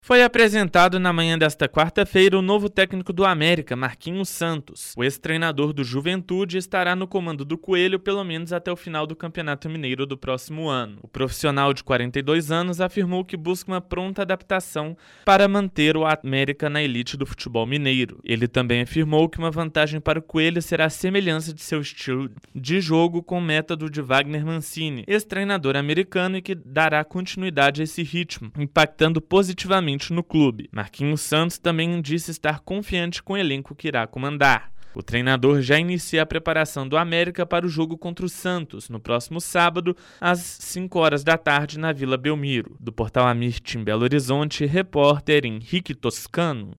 Foi apresentado na manhã desta quarta-feira o novo técnico do América, Marquinhos Santos. O ex-treinador do Juventude estará no comando do Coelho pelo menos até o final do Campeonato Mineiro do próximo ano. O profissional de 42 anos afirmou que busca uma pronta adaptação para manter o América na elite do futebol mineiro. Ele também afirmou que uma vantagem para o Coelho será a semelhança de seu estilo de jogo com o método de Wagner Mancini, ex-treinador americano, e que dará continuidade a esse ritmo, impactando positivamente no clube. Marquinhos Santos também disse estar confiante com o elenco que irá comandar. O treinador já inicia a preparação do América para o jogo contra o Santos, no próximo sábado, às 5 horas da tarde, na Vila Belmiro. Do portal Amirtim Belo Horizonte, repórter Henrique Toscano.